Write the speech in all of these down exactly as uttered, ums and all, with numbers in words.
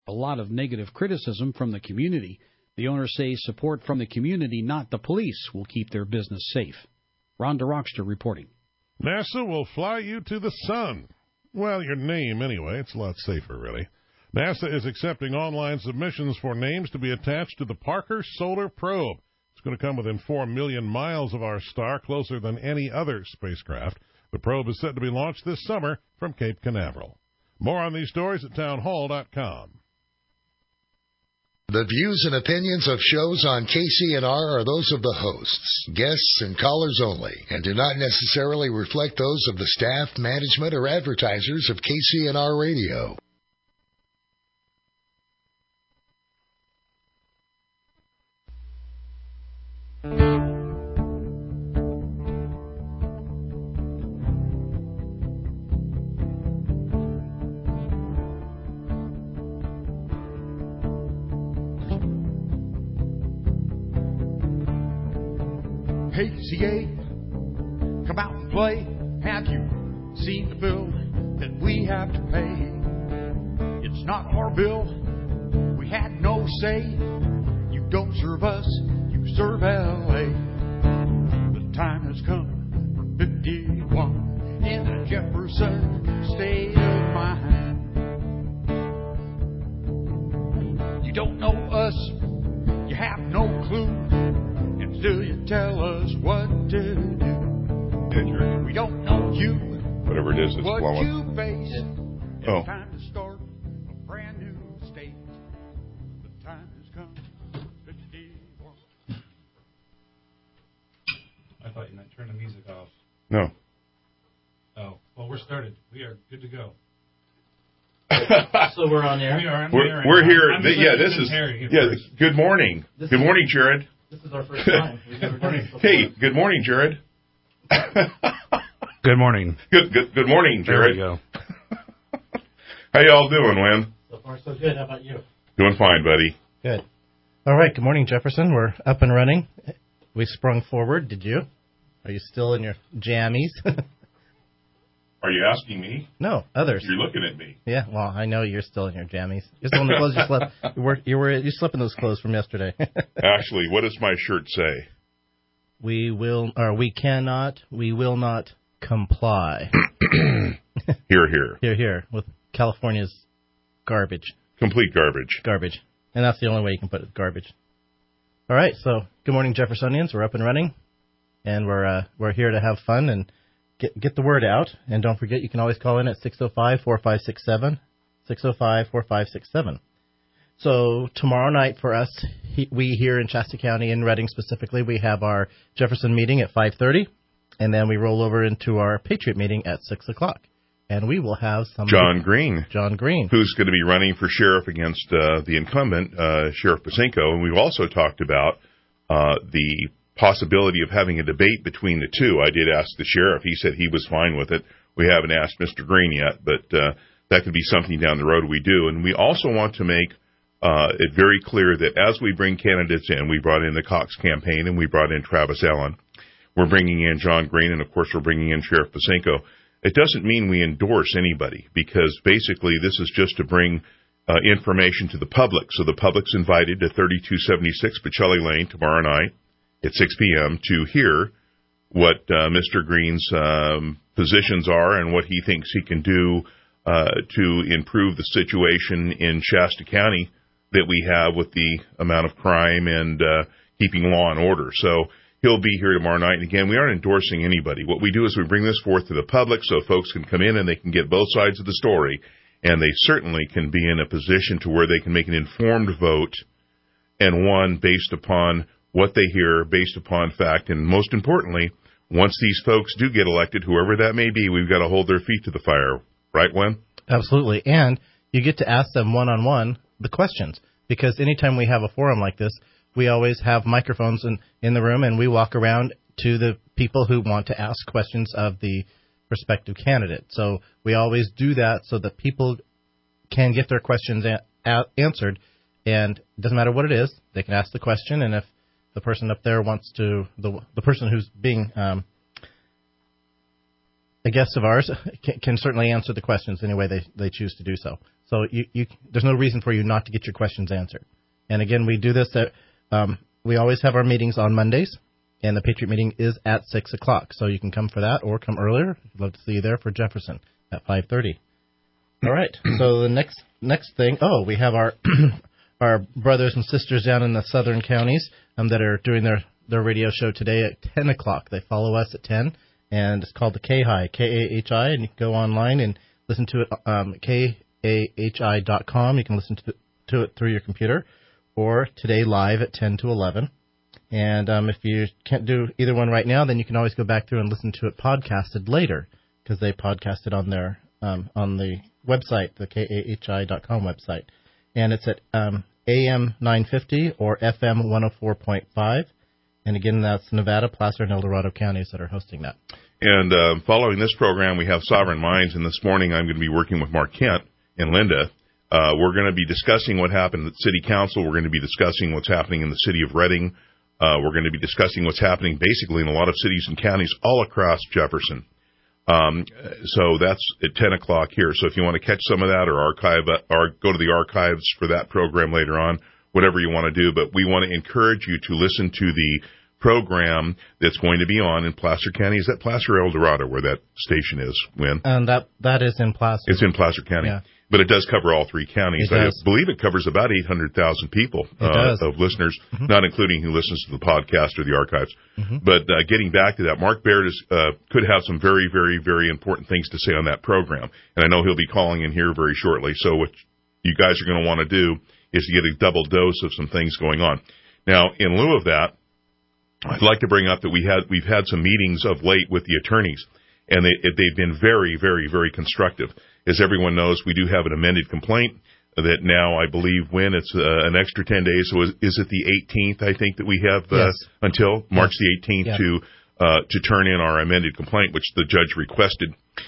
A lot of negative criticism from the community. The owners say support from the community, not the police, will keep their business safe. Rhonda Rockster reporting. NASA will fly you to the sun. Well, your name anyway. It's a lot safer, really. NASA is accepting online submissions for names to be attached to the Parker Solar Probe. It's going to come within four million miles of our star, closer than any other spacecraft. The probe is set to be launched this summer from Cape Canaveral. More on these stories at townhall dot com. The views and opinions of shows on K C N R are those of the hosts, guests, and callers only, and do not necessarily reflect those of the staff, management, or advertisers of K C N R Radio. K C A, come out and play. Have you seen the bill that we have to pay? It's not our bill. We had no say. You don't serve us, you serve L A. The time has come for fifty-one in the Jefferson state of mind. You don't know us, you have no clue. Still you tell us what to do. We don't know you. Whatever it is that's what flowing. You face. Oh. It's time to start a brand new state. The time has come. fifty-one. I thought you might turn the music off. No. Oh, well, we're started. We are good to go. So we're on air. We are on We're, air. we're here. I'm The, yeah, this is. Terry Yeah. first. Good morning. This good is- morning, Jared. This is our first time. We've never done this before. Hey, good morning, Jared. Good morning. Good, good, good morning, There Jared. we go. How y'all doing, Lynn? So far, so good. How about you? Doing fine, buddy. Good. All right. Good morning, Jefferson. We're up and running. We sprung forward. Did you? Are you still in your jammies? Are you asking me? No, others. You're looking at me. Yeah. Well, I know you're still in your jammies. You're still in the clothes you slept. You were you were you slept in those clothes from yesterday. Actually, what does my shirt say? We will, or we cannot, we will not comply. Here, here. Here, here, with California's garbage. Complete garbage. Garbage. And that's the only way you can put it, garbage. All right, so good morning, Jeffersonians. We're up and running, and we're uh, we're here to have fun and get get the word out. And don't forget, you can always call in at six oh five, four five six seven, six oh five, four five six seven. So tomorrow night for us, he, we here in Shasta County, in Redding specifically, we have our Jefferson meeting at five thirty, and then we roll over into our Patriot meeting at six o'clock. And we will have some... John Green. John Green. Who's going to be running for sheriff against uh, the incumbent, uh, Sheriff Pacinko. And we've also talked about uh, the possibility of having a debate between the two. I did ask the sheriff. He said he was fine with it. We haven't asked Mister Green yet, but uh, that could be something down the road we do. And we also want to make uh, it very clear that as we bring candidates in, we brought in the Cox campaign and we brought in Travis Allen. We're bringing in John Green, and, of course, we're bringing in Sheriff Pacinko. It doesn't mean we endorse anybody, because basically this is just to bring uh, information to the public. So the public's invited to thirty-two seventy-six Pacelli Lane tomorrow night at six p.m. to hear what uh, Mister Green's um, positions are and what he thinks he can do uh, to improve the situation in Shasta County that we have with the amount of crime and uh, keeping law and order. So he'll be here tomorrow night. And again, we aren't endorsing anybody. What we do is we bring this forth to the public so folks can come in and they can get both sides of the story. And they certainly can be in a position to where they can make an informed vote, and one based upon what they hear, based upon fact. And most importantly, once these folks do get elected, whoever that may be, we've got to hold their feet to the fire. Right, Wen? Absolutely. And you get to ask them one-on-one the questions, because anytime we have a forum like this, we always have microphones in, in the room, and we walk around to the people who want to ask questions of the respective candidate. So we always do that so that people can get their questions a- a- answered, and it doesn't matter what it is, they can ask the question, and if the person up there wants to, the the person who's being um, a guest of ours can, can certainly answer the questions any way they, they choose to do so. So you, you, there's no reason for you not to get your questions answered. And again, we do this at, um, we always have our meetings on Mondays, and the Patriot meeting is at six o'clock. So you can come for that or come earlier. I'd love to see you there for Jefferson at five thirty. All right. So the next next thing, oh, we have our our brothers and sisters down in the southern counties um, that are doing their, their radio show today at ten o'clock. They follow us at ten, and it's called the K-Hi, K A H I, and you can go online and listen to it um, K A H I dot com. You can listen to, to it through your computer, or today live at ten to eleven. And um, if you can't do either one right now, then you can always go back through and listen to it podcasted later, because they podcast it on their um, on the website, the K A H I dot com website. And it's at um, A M nine fifty or F M one oh four point five. And again, that's Nevada, Placer, and El Dorado counties that are hosting that. And uh, following this program, we have Sovereign Minds, and this morning I'm going to be working with Mark Kent and Linda. Uh, we're going to be discussing what happened at City Council. We're going to be discussing what's happening in the city of Reading. Uh, we're going to be discussing what's happening basically in a lot of cities and counties all across Jefferson. Um, so that's at ten o'clock here. So if you want to catch some of that or archive or go to the archives for that program later on, whatever you want to do. But we want to encourage you to listen to the program that's going to be on in Placer County. Is that Placer or El Dorado where that station is, Win? And that that is in Placer. It's in Placer County. Yeah. But it does cover all three counties. It I does. believe it covers about eight hundred thousand people uh, of listeners, mm-hmm. not including who listens to the podcast or the archives. Mm-hmm. But uh, getting back to that, Mark Baird is, uh, could have some very, very, very important things to say on that program. And I know he'll be calling in here very shortly. So what you guys are going to want to do is to get a double dose of some things going on. Now, in lieu of that, I'd like to bring up that we had, we've had some meetings of late with the attorneys, and they, they've been very, very, very constructive. As everyone knows, we do have an amended complaint that now I believe when it's uh, an extra ten days. So is, is it the eighteenth, I think, that we have uh, yes. until March yes. the eighteenth yeah. to uh, to turn in our amended complaint, which the judge requested.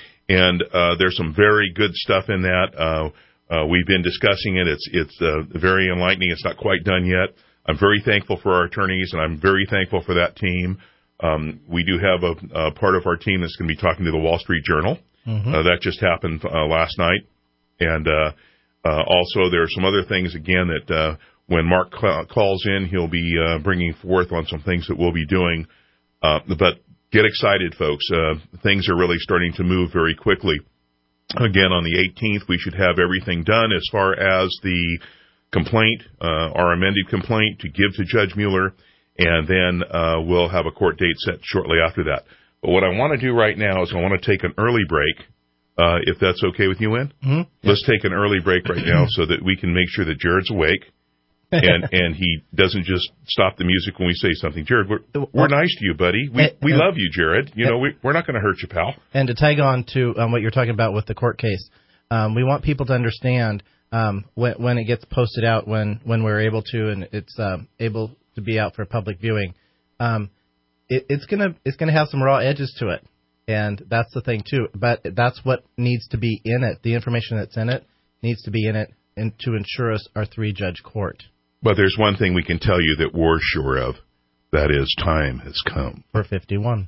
And uh, there's some very good stuff in that. Uh, uh, we've been discussing it. It's, it's uh, very enlightening. It's not quite done yet. I'm very thankful for our attorneys, and I'm very thankful for that team. Um, we do have a, a part of our team that's going to be talking to the Wall Street Journal. Mm-hmm. Uh, that just happened uh, last night. And uh, uh, also there are some other things, again, that uh, when Mark cl- calls in, he'll be uh, bringing forth on some things that we'll be doing. Uh, but get excited, folks. Uh, things are really starting to move very quickly. Again, on the eighteenth, we should have everything done as far as the complaint, uh, our amended complaint, to give to Judge Mueller, and then uh, we'll have a court date set shortly after that. But what I want to do right now is I want to take an early break, uh, if that's okay with you, Win. Mm-hmm. Let's take an early break right now so that we can make sure that Jared's awake and and he doesn't just stop the music when we say something. Jared, we're, we're nice to you, buddy. We we love you, Jared. You know, we, we're not going to hurt you, pal. And to tag on to um, what you're talking about with the court case, um, we want people to understand um, when, when it gets posted out, when, when we're able to, and it's um, able to be out for public viewing, um, It, it's gonna it's gonna have some raw edges to it, and that's the thing too. But that's what needs to be in it. The information that's in it needs to be in it, and to ensure us our three judge court. But there's one thing we can tell you that we're sure of. That is, time has come for fifty-one.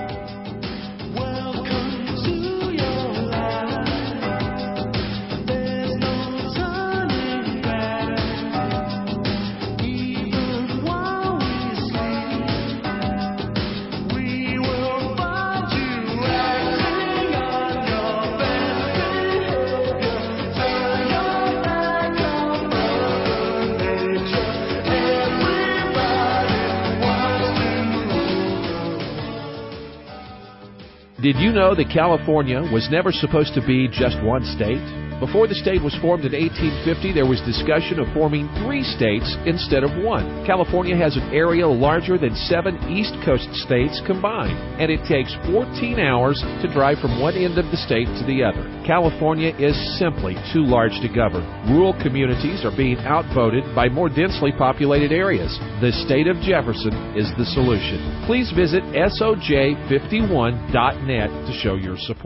Did you know that California was never supposed to be just one state? Before the state was formed in eighteen fifty, there was discussion of forming three states instead of one. California has an area larger than seven East Coast states combined, and it takes fourteen hours to drive from one end of the state to the other. California is simply too large to govern. Rural communities are being outvoted by more densely populated areas. The state of Jefferson is the solution. Please visit S O J fifty-one dot net to show your support.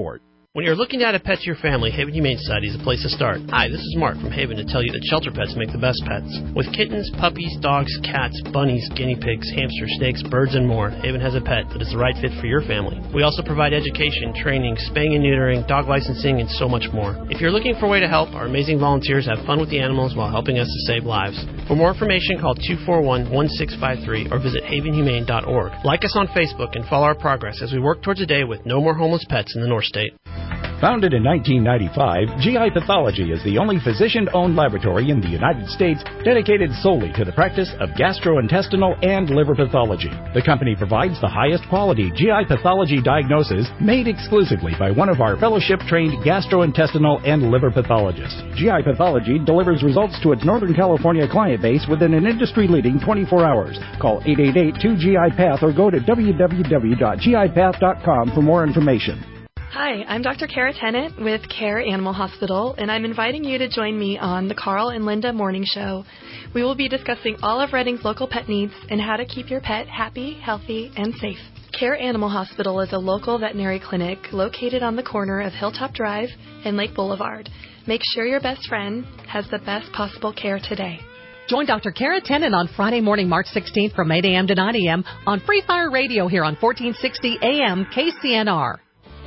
When you're looking to add a pet to your family, Haven Humane Society is a place to start. Hi, this is Mark from Haven to tell you that shelter pets make the best pets. With kittens, puppies, dogs, cats, bunnies, guinea pigs, hamsters, snakes, birds, and more, Haven has a pet that is the right fit for your family. We also provide education, training, spaying and neutering, dog licensing, and so much more. If you're looking for a way to help, our amazing volunteers have fun with the animals while helping us to save lives. For more information, call two four one, one six five three or visit haven humane dot org. Like us on Facebook and follow our progress as we work towards a day with no more homeless pets in the North State. Founded in nineteen ninety-five, G I Pathology is the only physician-owned laboratory in the United States dedicated solely to the practice of gastrointestinal and liver pathology. The company provides the highest quality G I pathology diagnosis made exclusively by one of our fellowship-trained gastrointestinal and liver pathologists. G I Pathology delivers results to its Northern California client base within an industry-leading twenty-four hours. Call eight eight eight, two G I Path or go to w w w dot g i path dot com for more information. Hi, I'm Doctor Kara Tennant with Care Animal Hospital, and I'm inviting you to join me on the Carl and Linda Morning Show. We will be discussing all of Redding's local pet needs and how to keep your pet happy, healthy, and safe. Care Animal Hospital is a local veterinary clinic located on the corner of Hilltop Drive and Lake Boulevard. Make sure your best friend has the best possible care today. Join Doctor Kara Tennant on Friday morning, March sixteenth from eight a.m. to nine a.m. on Free Fire Radio here on fourteen sixty A M K C N R.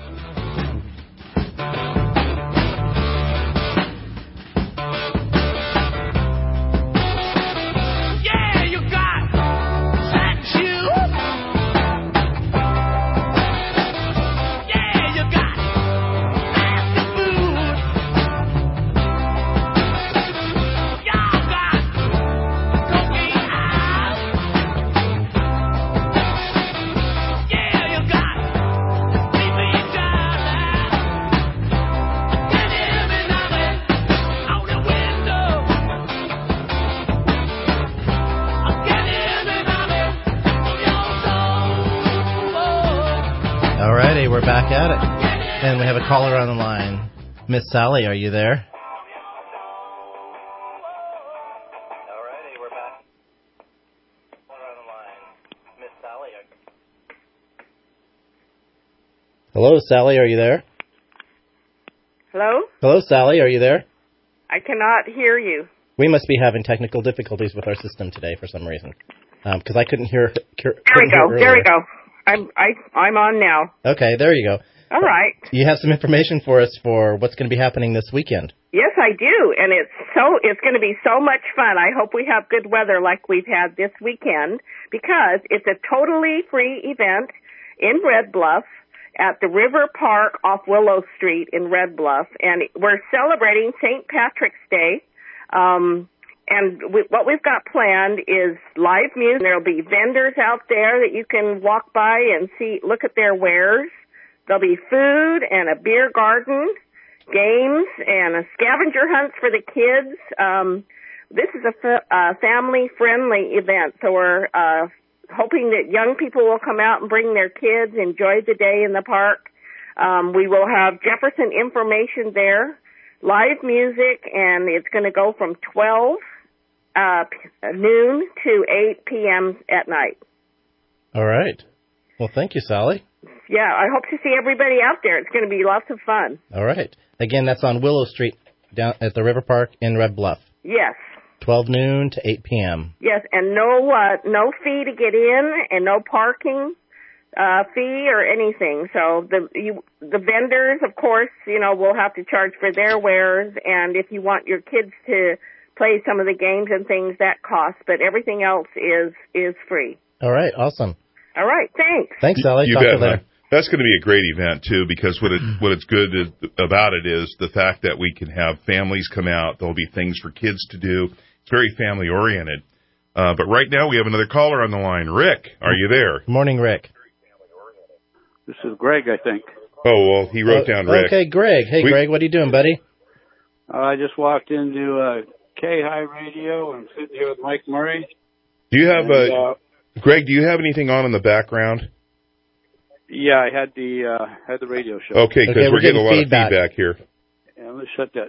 We're back at it. And we have a caller on the line. Miss Sally, are you there? Alrighty, we're back. Caller on the line. Miss Sally. Hello, Sally, are you there? Hello? Hello, Sally, are you there? I cannot hear you. We must be having technical difficulties with our system today for some reason. Because um, I couldn't hear. There we go. There we go. I'm I I'm on now. Okay, there you go. All right. You have some information for us for what's going to be happening this weekend. Yes, I do, and it's so it's going to be so much fun. I hope we have good weather like we've had this weekend because it's a totally free event in Red Bluff at the River Park off Willow Street in Red Bluff, and we're celebrating Saint Patrick's Day. Um And we, what we've got planned is live music. There'll be vendors out there that you can walk by and see, look at their wares. There'll be food and a beer garden, games, and a scavenger hunt for the kids. Um, this is a fa- uh, family-friendly event, so we're uh, hoping that young people will come out and bring their kids, enjoy the day in the park. Um, we will have Jefferson information there, live music, and it's going to go from twelve Uh, noon to eight p.m. at night. All right. Well, thank you, Sally. Yeah, I hope to see everybody out there. It's going to be lots of fun. All right. Again, that's on Willow Street down at the River Park in Red Bluff. Yes. twelve noon to eight p.m. Yes, and no uh, no fee to get in and no parking uh, fee or anything. So the you, the vendors, of course, you know, will have to charge for their wares, and if you want your kids to play some of the games and things, that costs, but everything else is is free. All right, awesome. All right, thanks. Thanks, Sally. You Talk bet, to you later. That's going to be a great event, too, because what, it, what it's good is, about it is the fact that we can have families come out. There'll be things for kids to do. It's very family-oriented. Uh, but right now we have another caller on the line. Rick, are you there? Good morning, Rick. This is Greg, I think. Oh, well, he wrote uh, down Rick. Okay, Greg. Hey, we, Greg, what are you doing, buddy? Uh, I just walked into uh, K-High Radio. I'm sitting here with Mike Murray. Do you have, and, uh, uh, Greg, do you have anything on in the background? Yeah, I had the uh, had the radio show. Okay, because okay, we're, we're getting, getting a lot feedback. of feedback here. Yeah, let's shut that.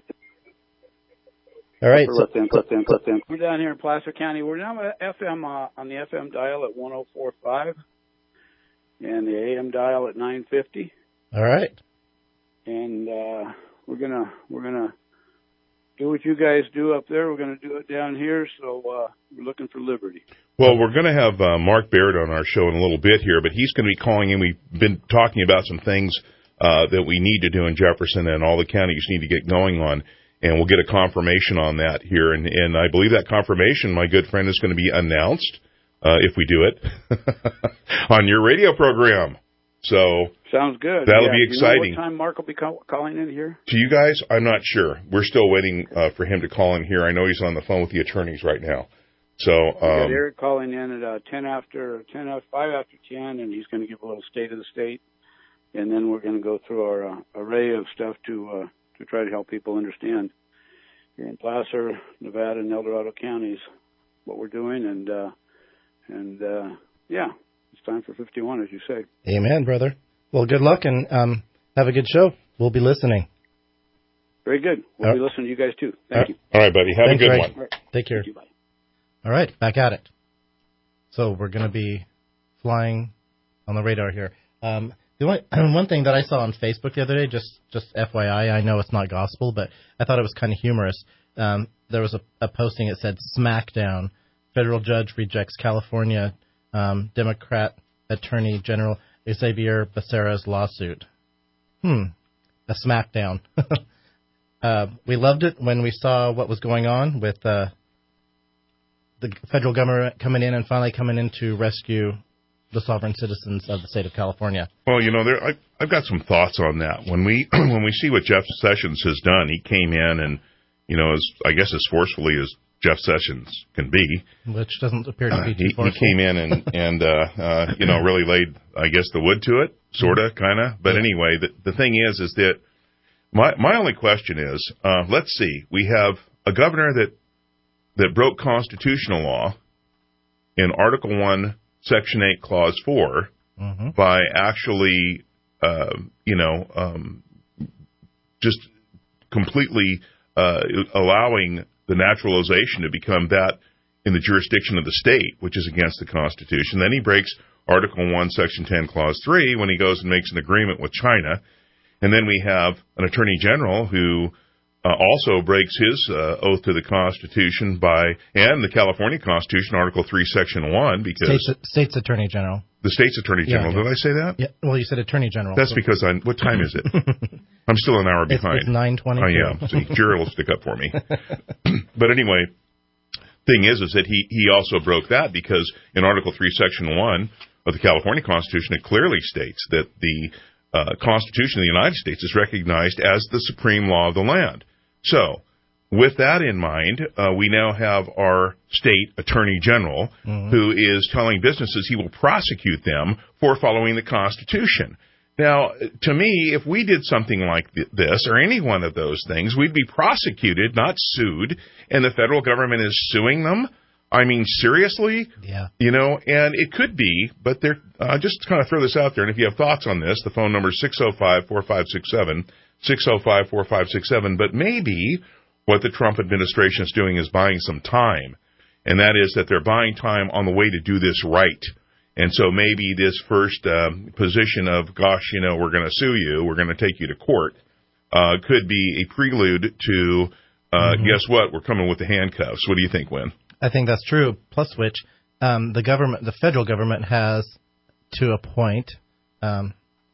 All right. So, in, in, in. We're down here in Placer County. We're now at F M uh, on the F M dial at one oh four point five and the A M dial at nine fifty. All right. and uh, we're gonna we're gonna do what you guys do up there. We're gonna do it down here. So uh, we're looking for liberty. Well, we're going to have uh, Mark Baird on our show in a little bit here, but he's going to be calling in. We've been talking about some things uh, that we need to do in Jefferson and all the counties need to get going on, and we'll get a confirmation on that here. And, and I believe that confirmation, my good friend, is going to be announced, uh, if we do it, on your radio program. So sounds good. That'll yeah. be exciting. You know what time Mark will be call- calling in here? To you guys, I'm not sure. We're still waiting uh, for him to call in here. I know he's on the phone with the attorneys right now. So um, we got Eric calling in at uh, ten after ten after five after ten, and he's going to give a little state of the state, and then we're going to go through our uh, array of stuff to uh, to try to help people understand here in Placer, Nevada, and El Dorado counties what we're doing, and uh, and uh, yeah, it's time for fifty-one, as you say. Amen, brother. Well, good luck, and um, have a good show. We'll be listening. Very good. We'll All be listening to you guys too. Thank all right. you. All right, buddy. Have Thanks, a good Ray. one. Right. Take care. Thank you, bye. All right, back at it. So we're going to be flying on the radar here. Um, the one, one thing that I saw on Facebook the other day, just just F Y I, I know it's not gospel, but I thought it was kind of humorous. Um, there was a, a posting that said, "Smackdown. Federal judge rejects California um, Democrat Attorney General Xavier Becerra's lawsuit." Hmm, a smackdown. uh, we loved it when we saw what was going on with... Uh, the federal government coming in and finally coming in to rescue the sovereign citizens of the state of California. Well, you know, there, I, I've got some thoughts on that. When we when we see what Jeff Sessions has done, he came in and, you know, as I guess as forcefully as Jeff Sessions can be, which doesn't appear to be uh, too he, forceful. he came in and and uh, uh, you know really laid, I guess, the wood to it, sort of, kind of. But yeah. anyway, the the thing is, is that my my only question is, uh, let's see, we have a governor that. that broke constitutional law in Article one, Section eight, Clause four, mm-hmm. by actually, uh, you know, um, just completely uh, allowing the naturalization to become that in the jurisdiction of the state, which is against the Constitution. Then he breaks Article one, Section ten, Clause three, when he goes and makes an agreement with China. And then we have an attorney general who Uh, also breaks his uh, oath to the Constitution by, and the California Constitution, Article three, Section one, because... State's, State's Attorney General. The State's Attorney General. Yeah, yeah. Did I say that? Yeah. Well, you said Attorney General. That's so. because I'm... What time is it? I'm still an hour behind. It's, it's nine twenty. Oh, yeah. See, Jerry will stick up for me. But anyway, thing is, is that he, he also broke that because in Article three, Section one of the California Constitution, it clearly states that the uh, Constitution of the United States is recognized as the supreme law of the land. So, with that in mind, uh, we now have our state attorney general mm-hmm. who is telling businesses he will prosecute them for following the Constitution. Now, to me, if we did something like th- this or any one of those things, we'd be prosecuted, not sued, and the federal government is suing them. I mean, seriously? Yeah. You know, and it could be, but they're, uh, just to kind of throw this out there, and if you have thoughts on this, the phone number is six oh five, four five six seven. six oh five, four five six seven, but maybe what the Trump administration is doing is buying some time, and that is that they're buying time on the way to do this right. And so maybe this first um, position of, gosh, you know, we're going to sue you, we're going to take you to court, uh, could be a prelude to, uh, mm-hmm. guess what, we're coming with the handcuffs. What do you think, Win? I think that's true, plus which um, the government, the federal government has, to a point, um,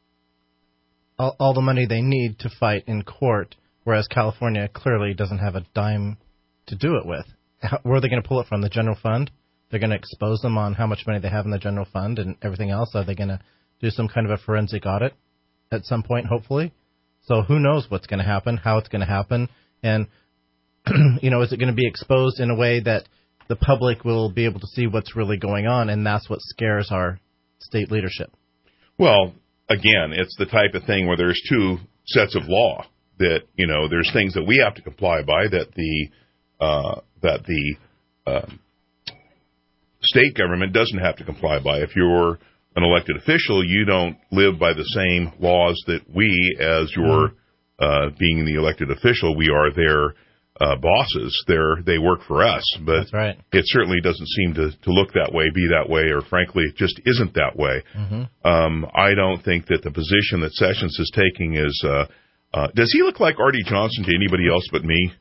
All, all the money they need to fight in court, whereas California clearly doesn't have a dime to do it with. How, where are they going to pull it from? The general fund? They're going to expose them on how much money they have in the general fund and everything else. Are they going to do some kind of a forensic audit at some point, hopefully? So who knows what's going to happen, how it's going to happen, and, you know, is it going to be exposed in a way that the public will be able to see what's really going on, and that's what scares our state leadership? Well, again, it's the type of thing where there's two sets of law that, you know, there's things that we have to comply by that the uh, that the uh, state government doesn't have to comply by. If you're an elected official, you don't live by the same laws that we, as your uh, being the elected official, we are their uh, bosses. They're, they work for us. But That's right. It certainly doesn't seem to, to look that way, be that way, or frankly, it just isn't that way. Mm-hmm. Um, I don't think that the position that Sessions is taking is uh, Uh, does he look like Artie Johnson to anybody else but me?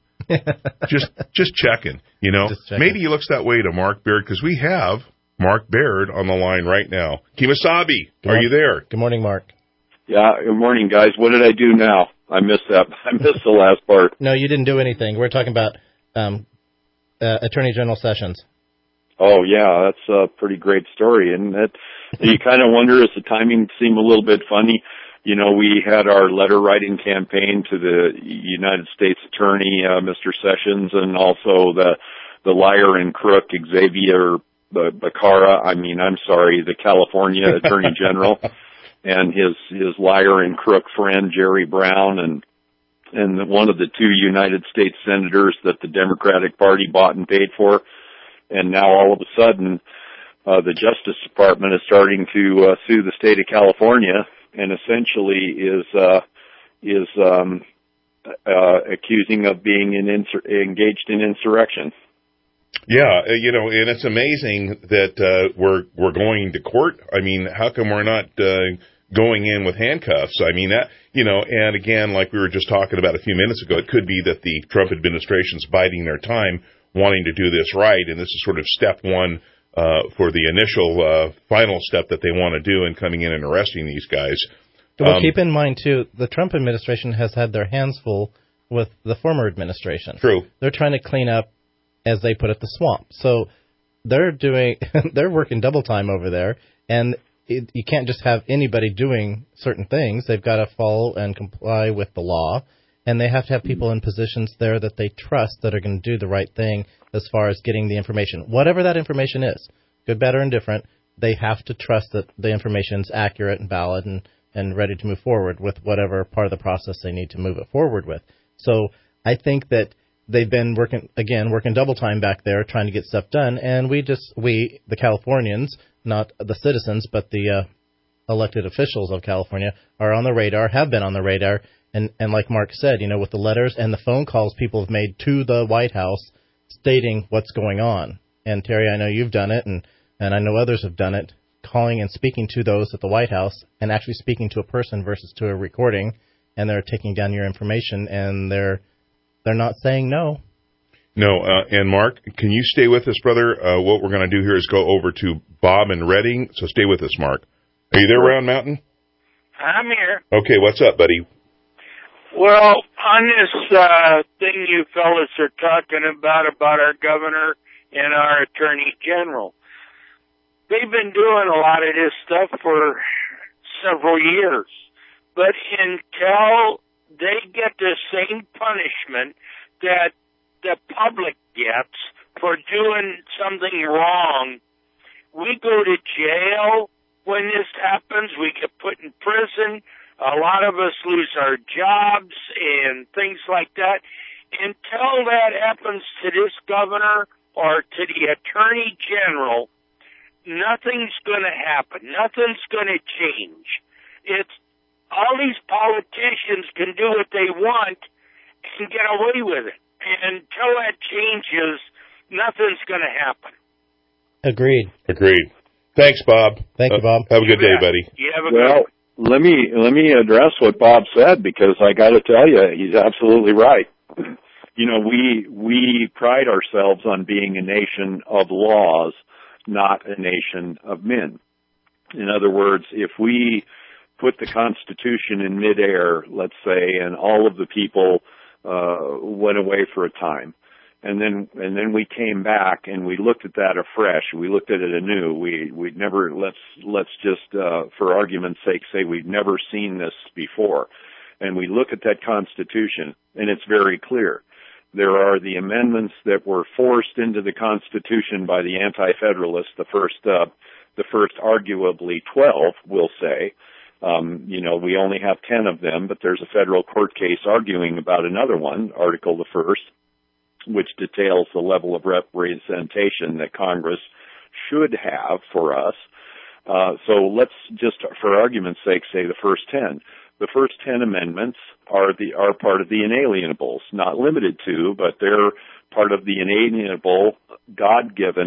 just just checking, you know. Checking. Maybe he looks that way to Mark Baird, because we have Mark Baird on the line right now. Kemosabe, are you there? Good morning, Mark. Yeah, good morning, guys. What did I do now? I missed that. I missed the last part. No, you didn't do anything. We're talking about um, uh, Attorney General Sessions. Oh, yeah, that's a pretty great story. And that, you kind of wonder, does the timing seem a little bit funny? You know, we had our letter-writing campaign to the United States Attorney, uh, Mister Sessions, and also the the liar and crook, Xavier Becerra. I mean, I'm sorry, the California Attorney General, and his his liar and crook friend, Jerry Brown, and and one of the two United States senators that the Democratic Party bought and paid for. And now all of a sudden, uh, the Justice Department is starting to uh, sue the state of California, and essentially is uh, is um, uh, accusing of being in insur- engaged in insurrection. Yeah, you know, and it's amazing that uh, we're we're going to court. I mean, how come we're not uh, going in with handcuffs? I mean, that, you know, and again, like we were just talking about a few minutes ago, it could be that the Trump administration's biding their time, wanting to do this right, and this is sort of step one uh, for the initial uh, final step that they want to do in coming in and arresting these guys. Well, um, keep in mind, too, the Trump administration has had their hands full with the former administration. True. They're trying to clean up, as they put it, the swamp. So they're doing, they're working double time over there, and it, you can't just have anybody doing certain things. They've got to follow and comply with the law. And they have to have people in positions there that they trust that are going to do the right thing as far as getting the information. Whatever that information is, good, bad, or indifferent, they have to trust that the information is accurate and valid and, and ready to move forward with whatever part of the process they need to move it forward with. So I think that they've been working, again, working double time back there trying to get stuff done. And we just, we, the Californians, not the citizens, but the uh, elected officials of California, are on the radar, have been on the radar. And, and like Mark said, you know, with the letters and the phone calls people have made to the White House stating what's going on. And, Terry, I know you've done it, and, and I know others have done it, calling and speaking to those at the White House and actually speaking to a person versus to a recording, and they're taking down your information, and they're they're not saying no. No, uh, and Mark, can you stay with us, brother? Uh, what we're going to do here is go over to Bob in Redding, so stay with us, Mark. Are you there, Round Mountain? I'm here. Okay, what's up, buddy? Well, on this uh, thing you fellas are talking about, about our governor and our attorney general, they've been doing a lot of this stuff for several years. But until they get the same punishment that the public gets for doing something wrong, we go to jail when this happens, we get put in prison. A lot of us lose our jobs and things like that. Until that happens to this governor or to the attorney general, nothing's going to happen. Nothing's going to change. It's all these politicians can do what they want and get away with it. And until that changes, nothing's going to happen. Agreed. Agreed. Thanks, Bob. Thank you, Bob. Uh, have a good day, buddy. You have a well, good let me let me address what Bob said, because I got to tell you, he's absolutely right. You know, we we pride ourselves on being a nation of laws, not a nation of men. In other words, if we put the Constitution in midair, let's say, and all of the people uh went away for a time, and then and then we came back and we looked at that afresh, we looked at it anew, we we'd never let's let's just uh for argument's sake say we've never seen this before, and we look at that Constitution, and it's very clear. There are the amendments that were forced into the Constitution by the anti-federalists, the first uh the first arguably twelve, we'll say. Um, you know, we only have ten of them, but there's a federal court case arguing about another one, Article the First, which details the level of representation that Congress should have for us. Uh, so let's just, for argument's sake, say the first ten. The first ten amendments are the are part of the inalienables, not limited to, but they're part of the inalienable, God-given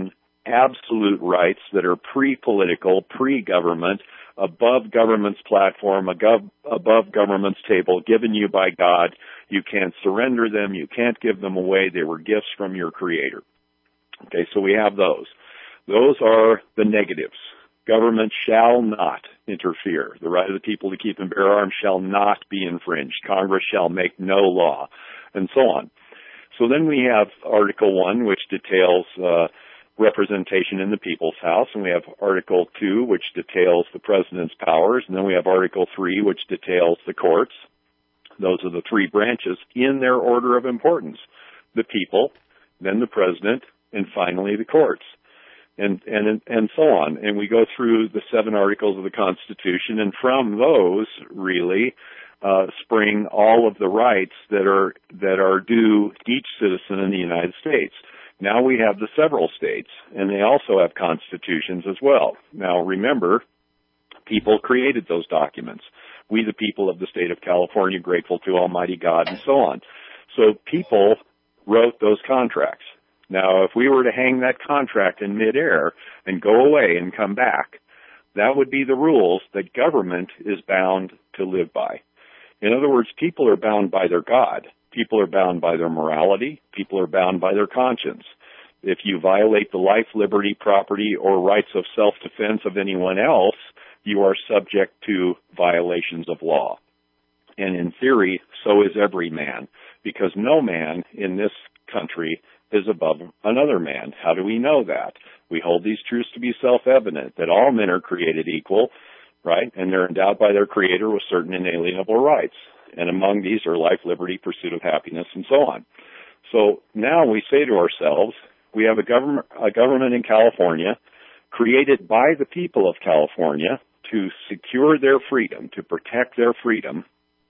absolute rights that are pre-political, pre-government, above government's platform, above government's table, given you by God. You can't surrender them. You can't give them away. They were gifts from your Creator. Okay, so we have those. Those are the negatives. Government shall not interfere. The right of the people to keep and bear arms shall not be infringed. Congress shall make no law, and so on. So then we have Article one, which details uh, representation in the People's House, and we have Article two, which details the President's powers, and then we have Article three, which details the courts. Those are the three branches in their order of importance. The people, then the President, and finally the courts. And, and, and so on. And we go through the seven articles of the Constitution, and from those, really, uh, spring all of the rights that are, that are due each citizen in the United States. Now we have the several states, and they also have constitutions as well. Now remember, people created those documents. We, the people of the state of California, grateful to Almighty God, and so on. So people wrote those contracts. Now, if we were to hang that contract in midair and go away and come back, that would be the rules that government is bound to live by. In other words, people are bound by their God. People are bound by their morality. People are bound by their conscience. If you violate the life, liberty, property, or rights of self-defense of anyone else, you are subject to violations of law. And in theory, so is every man, because no man in this country is above another man. How do we know that? We hold these truths to be self-evident, that all men are created equal, right? And they're endowed by their Creator with certain inalienable rights. And among these are life, liberty, pursuit of happiness, and so on. So now we say to ourselves, we have a government, a government in California created by the people of California to secure their freedom, to protect their freedom,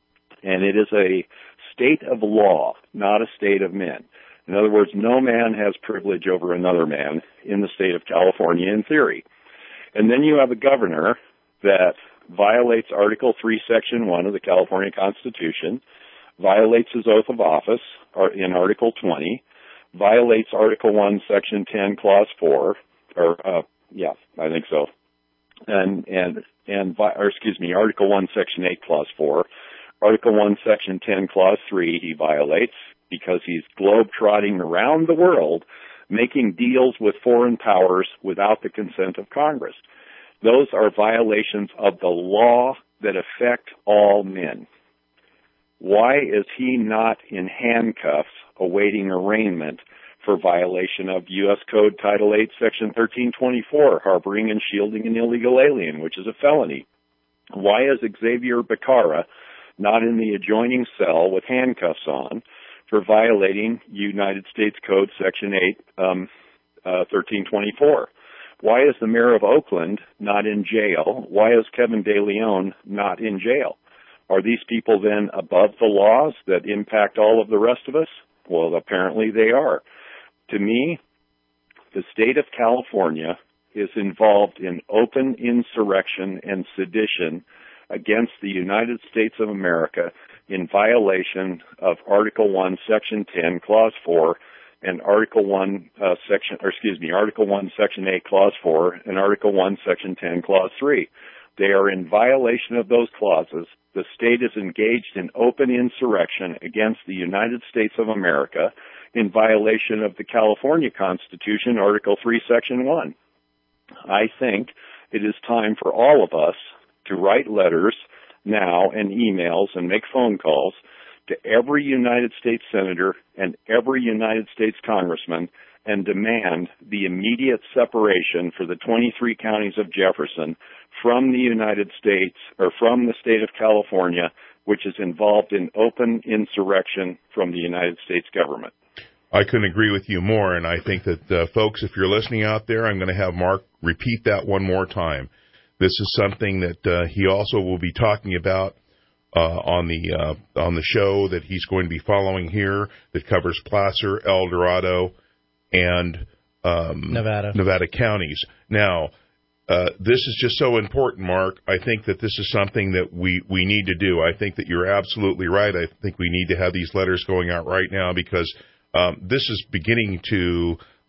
and it is a state of law, not a state of men. In other words, no man has privilege over another man in the state of California in theory. And then you have a governor that violates Article three, Section one of the California Constitution, violates his oath of office in Article twenty, violates Article one, Section ten, Clause four, or, uh, yeah, I think so. And, and, and, or excuse me, Article one, Section eight, Clause four, Article one, Section ten, Clause three, he violates because he's globe-trotting around the world, making deals with foreign powers without the consent of Congress. Those are violations of the law that affect all men. Why is he not in handcuffs awaiting arraignment for violation of U S Code Title eight, Section thirteen twenty-four, harboring and shielding an illegal alien, which is a felony? Why is Xavier Becerra not in the adjoining cell with handcuffs on for violating United States Code Section eight, um, uh, thirteen twenty-four? Why is the mayor of Oakland not in jail? Why is Kevin De Leon not in jail? Are these people then above the laws that impact all of the rest of us? Well, apparently they are. To me, the state of California is involved in open insurrection and sedition against the United States of America in violation of Article one, Section ten, Clause four, and Article one, uh, Section, or excuse me, Article one, Section eight, Clause four, and Article one, Section ten, Clause three. They are in violation of those clauses. The state is engaged in open insurrection against the United States of America in violation of the California Constitution, Article three, Section one. I think it is time for all of us to write letters now and emails and make phone calls to every United States senator and every United States congressman and demand the immediate separation for the twenty-three counties of Jefferson from the United States, or from the state of California, which is involved in open insurrection from the United States government. I couldn't agree with you more, and I think that, uh, folks, if you're listening out there, I'm going to have Mark repeat that one more time. This is something that uh, he also will be talking about uh, on the uh, on the show that he's going to be following here that covers Placer, El Dorado, and um, Nevada. Nevada counties. Now, uh, this is just so important, Mark. I think that this is something that we, we need to do. I think that you're absolutely right. I think we need to have these letters going out right now because um, this is beginning to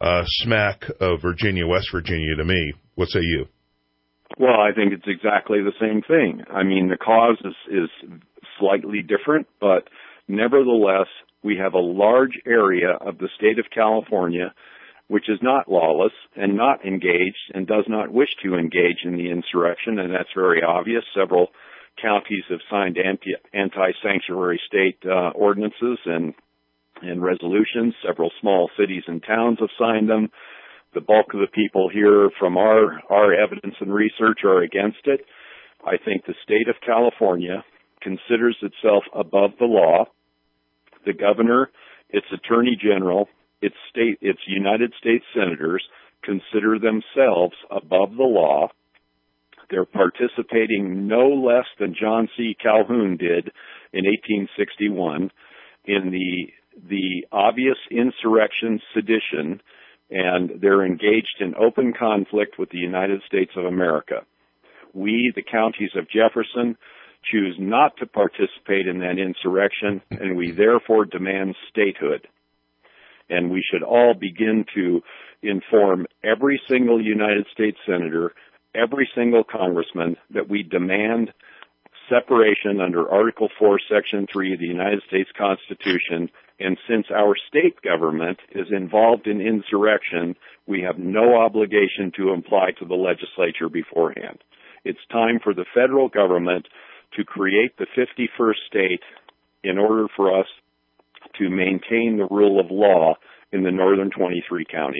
uh, smack of Virginia, West Virginia to me. What say you? Well, I think it's exactly the same thing. I mean, the cause is, is slightly different, but nevertheless, we have a large area of the state of California which is not lawless and not engaged and does not wish to engage in the insurrection, and that's very obvious. Several counties have signed anti, anti-sanctuary state uh, ordinances and, and resolutions. Several small cities and towns have signed them. The bulk of the people here from our, our evidence and research are against it. I think the state of California considers itself above the law. The governor, its attorney general, its state, its United States senators consider themselves above the law. They're participating no less than John C. Calhoun did in eighteen sixty-one in the the obvious insurrection, sedition, and they're engaged in open conflict with the United States of America. We, the counties of Jefferson, choose not to participate in that insurrection, and we therefore demand statehood. And we should all begin to inform every single United States senator, every single congressman, that we demand separation under Article four, Section three of the United States Constitution. And since our state government is involved in insurrection, we have no obligation to apply to the legislature beforehand. It's time for the federal government to create the fifty-first state in order for us to maintain the rule of law in the northern twenty-three counties.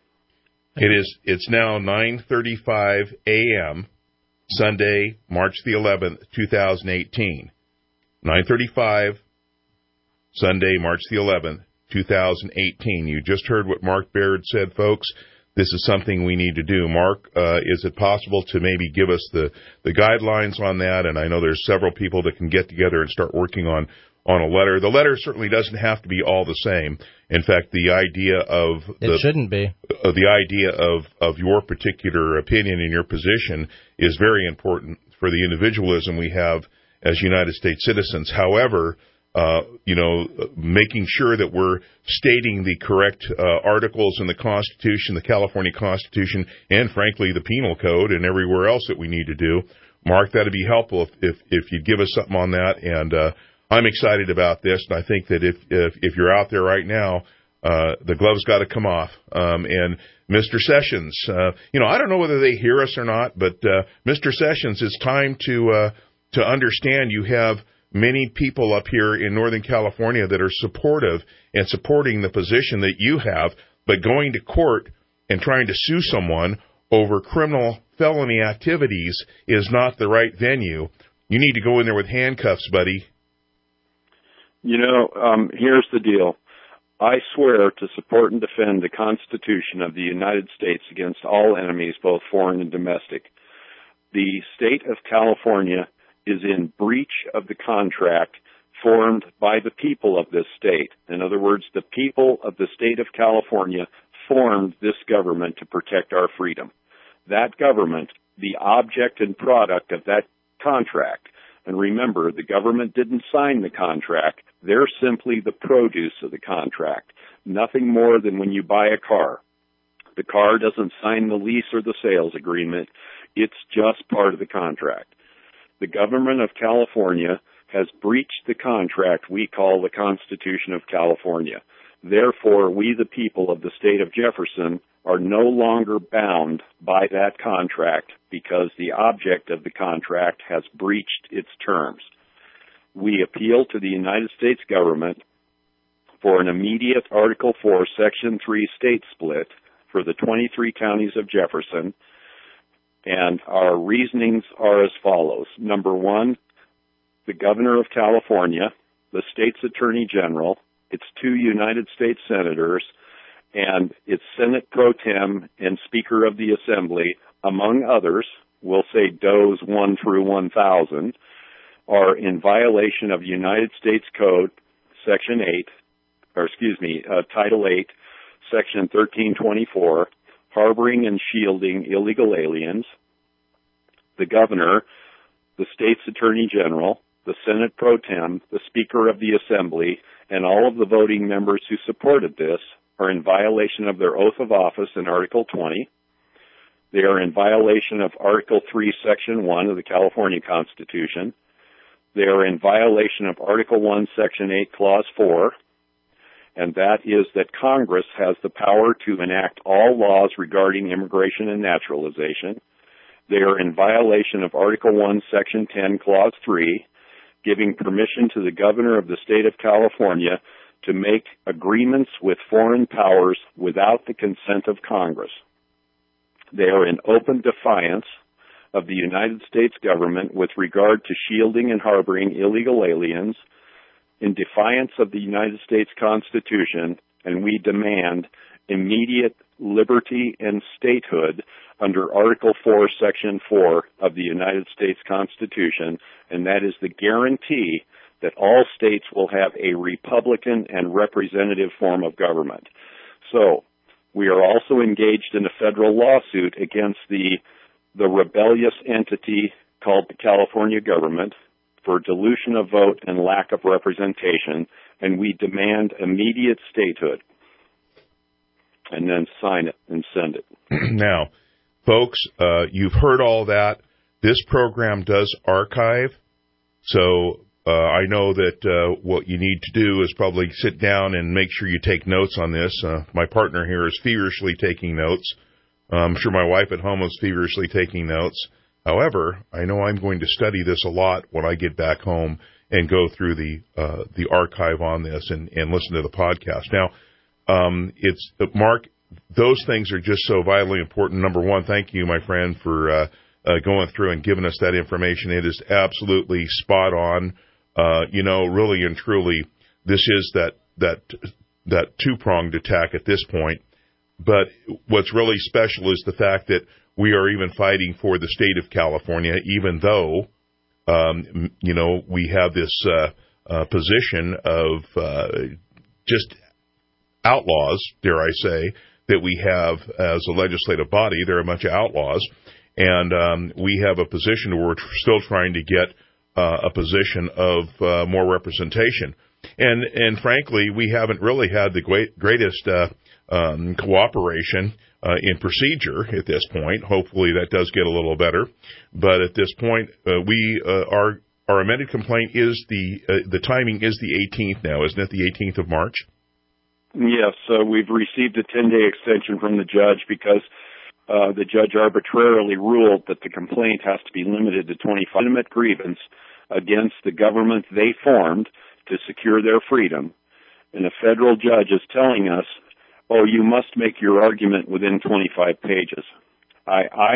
It is, it's now nine thirty-five a.m., Sunday, March the eleventh, twenty eighteen. nine thirty-five, Sunday, March the eleventh, twenty eighteen. You just heard what Mark Baird said, folks. This is something we need to do. Mark, uh, is it possible to maybe give us the, the guidelines on that? And I know there's several people that can get together and start working on on a letter. The letter certainly doesn't have to be all the same. In fact, the idea of the, it shouldn't be. Uh, the idea of, of your particular opinion and your position is very important for the individualism we have as United States citizens. However, uh, you know, making sure that we're stating the correct uh, articles in the Constitution, the California Constitution, and frankly the Penal Code and everywhere else that we need to do. Mark, that'd be helpful if if, if you'd give us something on that. And uh, I'm excited about this, and I think that if if, if you're out there right now, uh, the gloves got to come off. Um, and Mister Sessions, uh, you know, I don't know whether they hear us or not, but uh, Mister Sessions, it's time to uh, to understand you have many people up here in Northern California that are supportive and supporting the position that you have, but going to court and trying to sue someone over criminal felony activities is not the right venue. You need to go in there with handcuffs, buddy. You know, um, here's the deal. I swear to support and defend the Constitution of the United States against all enemies, both foreign and domestic. The state of California is in breach of the contract formed by the people of this state. In other words, the people of the state of California formed this government to protect our freedom. That government, the object and product of that contract, and remember, the government didn't sign the contract. They're simply the produce of the contract. Nothing more than when you buy a car. The car doesn't sign the lease or the sales agreement. It's just part of the contract. The government of California has breached the contract we call the Constitution of California. Therefore, we, the people of the state of Jefferson, are no longer bound by that contract because the object of the contract has breached its terms. We appeal to the United States government for an immediate Article four, Section three state split for the twenty-three counties of Jefferson. And our reasonings are as follows. Number one, the governor of California, the state's attorney general, its two United States senators, and its Senate pro tem and Speaker of the Assembly, among others, we'll say Doe's one through one thousand, are in violation of United States Code, Section eight, or excuse me, uh, Title eight, Section thirteen twenty-four, harboring and shielding illegal aliens. The governor, the state's attorney general, the Senate pro tem, the Speaker of the Assembly, and all of the voting members who supported this are in violation of their oath of office in Article twenty. They are in violation of Article three, Section one of the California Constitution. They are in violation of Article one, Section eight, Clause four, and that is that Congress has the power to enact all laws regarding immigration and naturalization. They are in violation of Article one, Section ten, Clause three, giving permission to the governor of the state of California to make agreements with foreign powers without the consent of Congress. They are in open defiance of the United States government with regard to shielding and harboring illegal aliens, in defiance of the United States Constitution, and we demand immediate liberty and statehood under Article four, Section four of the United States Constitution, and that is the guarantee that all states will have a Republican and representative form of government. So, we are also engaged in a federal lawsuit against the, the rebellious entity called the California government for dilution of vote and lack of representation, and we demand immediate statehood. And then sign it and send it. Now, folks, uh, you've heard all that. This program does archive, so uh, I know that uh, what you need to do is probably sit down and make sure you take notes on this. Uh, my partner here is feverishly taking notes. Uh, I'm sure my wife at home is feverishly taking notes. However, I know I'm going to study this a lot when I get back home and go through the uh, the archive on this and, and listen to the podcast. Now, um, it's uh, Mark, those things are just so vitally important. Number one, thank you, my friend, for uh, uh, going through and giving us that information. It is absolutely spot on. Uh, you know, really and truly, this is that that that two-pronged attack at this point. But what's really special is the fact that we are even fighting for the state of California, even though, um, you know, we have this uh, uh, position of uh, just outlaws, dare I say, that we have as a legislative body. There are a bunch of outlaws, and um, we have a position where we're still trying to get uh, a position of uh, more representation. And and frankly, we haven't really had the great, greatest uh, um, cooperation uh, in procedure at this point. Hopefully, that does get a little better. But at this point, uh, we uh, our our amended complaint is the uh, the timing is the eighteenth now, isn't it? The eighteenth of March. Yes, uh, we've received a ten-day extension from the judge because uh, the judge arbitrarily ruled that the complaint has to be limited to twenty-five legitimate grievance against the government they formed to secure their freedom. And a federal judge is telling us, oh, you must make your argument within twenty-five pages. I, I,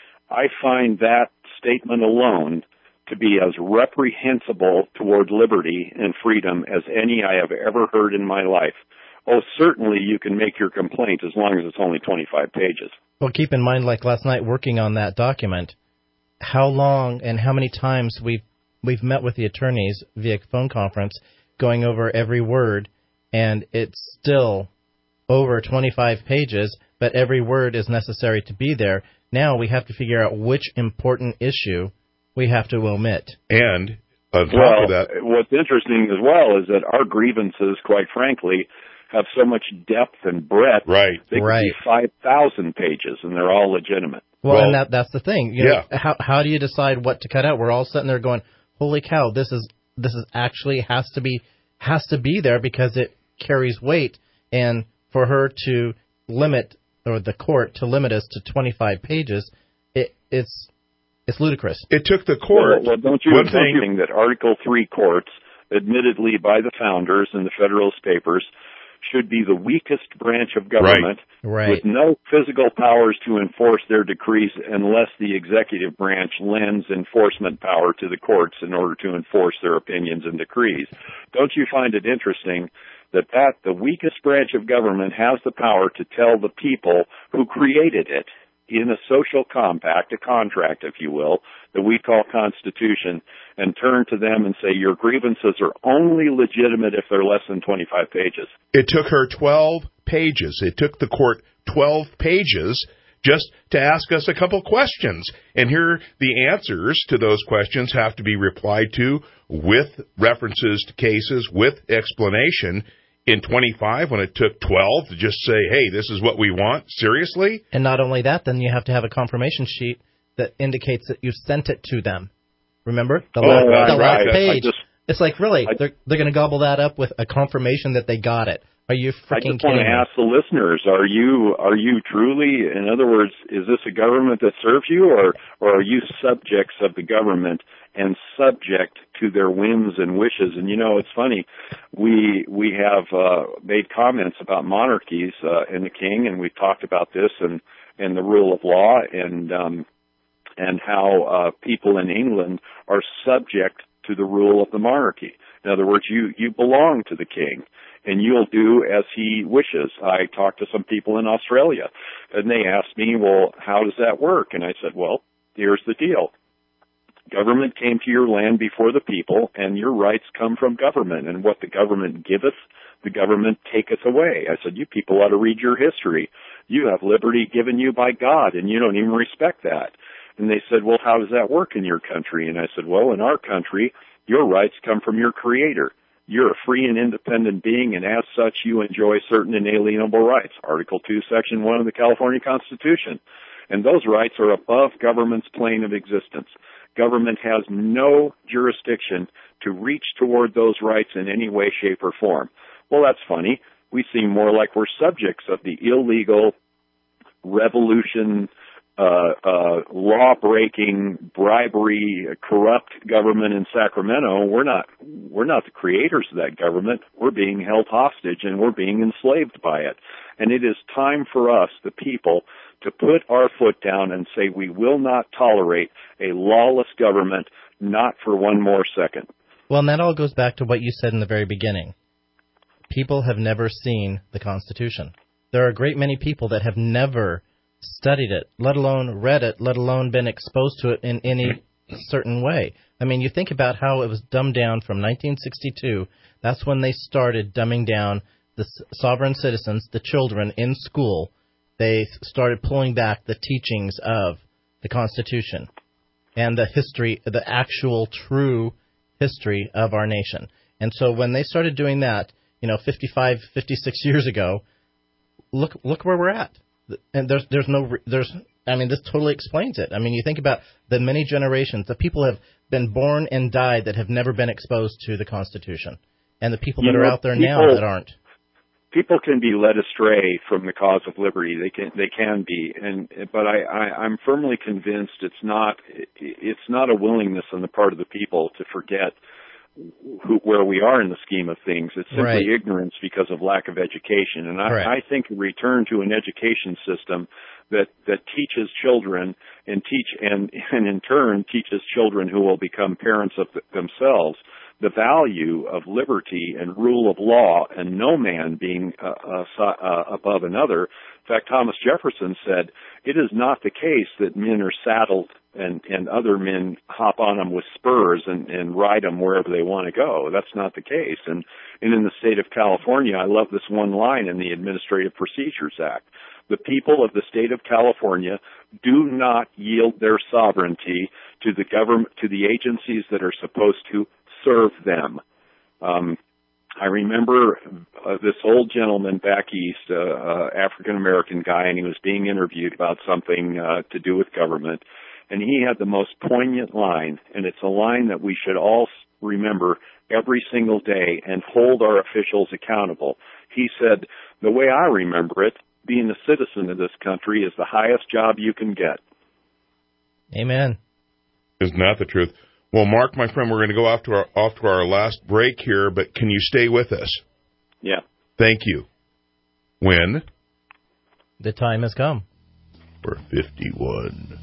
I find that statement alone to be as reprehensible toward liberty and freedom as any I have ever heard in my life. Oh, certainly you can make your complaint as long as it's only twenty-five pages. Well, keep in mind, like last night working on that document, how long and how many times we've, we've met with the attorneys via phone conference going over every word, and it's still over twenty-five pages, but every word is necessary to be there. Now we have to figure out which important issue we have to omit. And on top well, of that, what's interesting as well is that our grievances, quite frankly, have so much depth and breadth. Right. They could right. be five thousand pages, and they're all legitimate. Well, well and that that's the thing. You know, yeah. How how do you decide what to cut out? We're all sitting there going, "Holy cow! This is this is actually has to be has to be there because it carries weight." And for her to limit, or the court to limit us to twenty-five pages, it, it's it's ludicrous. It took the court. Well, well don't you one don't thing you think that Article three courts, admittedly by the founders in the Federalist Papers, should be the weakest branch of government right. Right. with no physical powers to enforce their decrees unless the executive branch lends enforcement power to the courts in order to enforce their opinions and decrees? Don't you find it interesting that, that the weakest branch of government has the power to tell the people who created it in a social compact, a contract, if you will, that we call Constitution, and turn to them and say, your grievances are only legitimate if they're less than twenty-five pages. It took her twelve pages. It took the court twelve pages just to ask us a couple questions. And here the answers to those questions have to be replied to with references to cases, with explanation. in twenty-five when it took twelve to just say, hey, this is what we want? Seriously? And not only that, then you have to have a confirmation sheet that indicates that you sent it to them. Remember? The, oh, last, right, the right. last page. Just, it's like, really, I, they're, they're going to gobble that up with a confirmation that they got it. Are you freaking kidding me? I just want to ask the listeners, are you are you truly, in other words, is this a government that serves you, or, or are you subjects of the government and subject to their whims and wishes? And, you know, it's funny, we we have uh, made comments about monarchies uh, and the king, and we've talked about this and, and the rule of law and um, and how uh, people in England are subject to the rule of the monarchy. In other words, you, you belong to the king, and you'll do as he wishes. I talked to some people in Australia, and they asked me, well, how does that work? And I said, well, here's the deal. Government came to your land before the people, and your rights come from government, and what the government giveth, the government taketh away. I said, you people ought to read your history. You have liberty given you by God, and you don't even respect that. And they said, well, how does that work in your country? And I said, well, in our country, your rights come from your Creator. You're a free and independent being, and as such, you enjoy certain inalienable rights. Article two, Section one of the California Constitution. And those rights are above government's plane of existence. Government has no jurisdiction to reach toward those rights in any way, shape, or form. Well, that's funny. We seem more like we're subjects of the illegal revolution, Uh, uh, law-breaking, bribery, corrupt government in Sacramento. We're not, we're not the creators of that government. We're being held hostage and we're being enslaved by it. And it is time for us, the people, to put our foot down and say we will not tolerate a lawless government, not for one more second. Well, and that all goes back to what you said in the very beginning. People have never seen the Constitution. There are a great many people that have never studied it, let alone read it, let alone been exposed to it in any certain way. I mean, you think about how it was dumbed down from nineteen sixty-two. That's when they started dumbing down the sovereign citizens, the children in school. They started pulling back the teachings of the Constitution and the history, the actual true history of our nation. And so when they started doing that, you know, fifty-five, fifty-six years ago, look look where we're at. And there's there's no there's I mean this totally explains it. I mean, you think about the many generations, the people have been born and died that have never been exposed to the Constitution, and the people that you are know, out there people, now that aren't. People can be led astray from the cause of liberty. They can they can be, and but I, I I'm firmly convinced it's not it's not a willingness on the part of the people to forget who, where we are in the scheme of things. It's simply right. ignorance because of lack of education. And I, I think a return to an education system that, that teaches children and teach and, and in turn teaches children who will become parents of themselves the value of liberty and rule of law and no man being uh, uh, uh, above another. In fact, Thomas Jefferson said, it is not the case that men are saddled and, and other men hop on them with spurs and, and ride them wherever they want to go. That's not the case. And, and in the state of California, I love this one line in the Administrative Procedures Act. The people of the state of California do not yield their sovereignty to the government, to the agencies that are supposed to serve them. Um, I remember uh, this old gentleman back east, uh, uh, African-American guy, and he was being interviewed about something uh, to do with government. And he had the most poignant line, and it's a line that we should all remember every single day and hold our officials accountable. He said, the way I remember it, being a citizen of this country is the highest job you can get. Amen. Isn't that the truth? Well, Mark, my friend, we're going to go off to our, off to our last break here, but can you stay with us? Yeah. Thank you. When? The time has come. For fifty-one.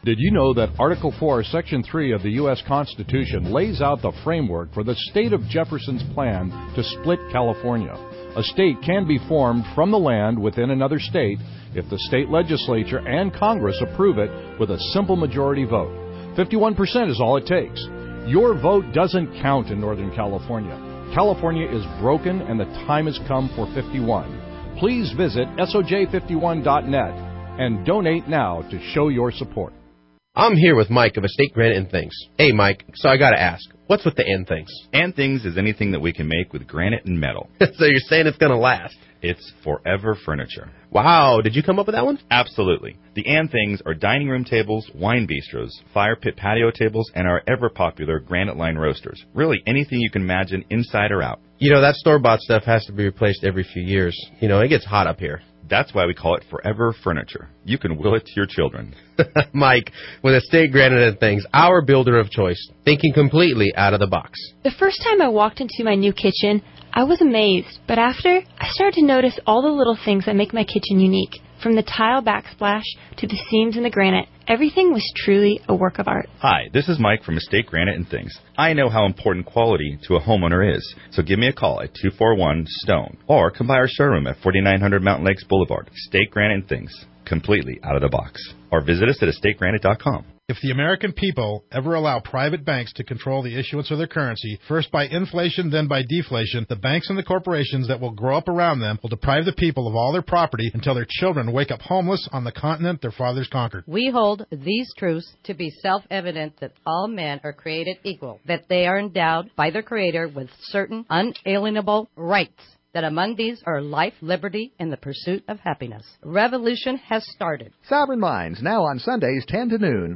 Did you know that Article four, Section three of the U S Constitution lays out the framework for the state of Jefferson's plan to split California? A state can be formed from the land within another state if the state legislature and Congress approve it with a simple majority vote. fifty-one percent is all it takes. Your vote doesn't count in Northern California. California is broken and the time has come for fifty-one. Please visit S O J fifty-one dot net and donate now to show your support. I'm here with Mike of Estate Granite and Things. Hey, Mike, so I gotta ask, what's with the and things? And things is anything that we can make with granite and metal. So you're saying it's gonna last? It's Forever Furniture. Wow, did you come up with that one? Absolutely. The and things are dining room tables, wine bistros, fire pit patio tables, and our ever-popular granite line roasters. Really anything you can imagine inside or out. You know, that store-bought stuff has to be replaced every few years. You know, it gets hot up here. That's why we call it Forever Furniture. You can will it to your children. Mike, with Estate Granite and Things, our builder of choice, thinking completely out of the box. The first time I walked into my new kitchen, I was amazed, but after, I started to notice all the little things that make my kitchen unique. From the tile backsplash to the seams in the granite, everything was truly a work of art. Hi, this is Mike from Estate Granite and Things. I know how important quality to a homeowner is, so give me a call at two four one STONE or come by our showroom at forty-nine hundred Mountain Lakes Boulevard. Estate Granite and Things, completely out of the box. Or visit us at estate granite dot com. If the American people ever allow private banks to control the issuance of their currency, first by inflation, then by deflation, the banks and the corporations that will grow up around them will deprive the people of all their property until their children wake up homeless on the continent their fathers conquered. We hold these truths to be self-evident that all men are created equal, that they are endowed by their Creator with certain unalienable rights, that among these are life, liberty, and the pursuit of happiness. Revolution has started. Sovereign Minds, now on Sundays, ten to noon.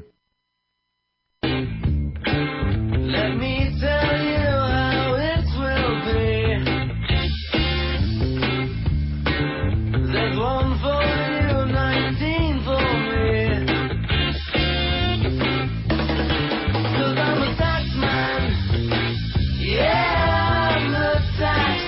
Let me tell you how it will be. There's one for you, nineteen for me. 'Cause I'm a tax man. Yeah, I'm a tax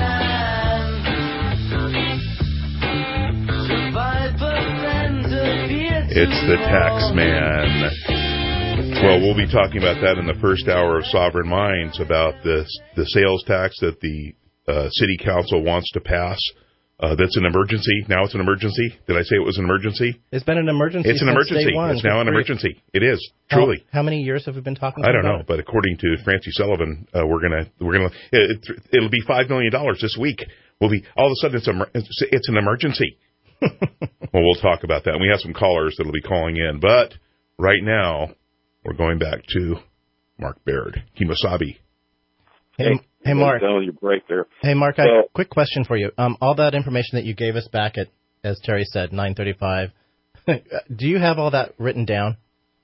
man. five percent appear to It's the tax man. Well, we'll be talking about that in the first hour of Sovereign Minds, about the the sales tax that the uh, city council wants to pass. Uh, that's an emergency. Now it's an emergency. Did I say it was an emergency? It's been an emergency. It's an since emergency. Day one. It's now an emergency. It is truly. How, how many years have we been talking? I don't about know, it? but according to Francie Sullivan, uh, we're gonna we're gonna it, it'll be five million dollars this week. We'll be all of a sudden it's a it's, it's an emergency. Well, we'll talk about that. And we have some callers that'll be calling in, but right now we're going back to Mark Baird, Kemosabe. Hey, hey Mark. Your break there. Hey, Mark, I Uh, have a quick question for you. Um, all that information that you gave us back at, as Terry said, nine thirty-five, do you have all that written down?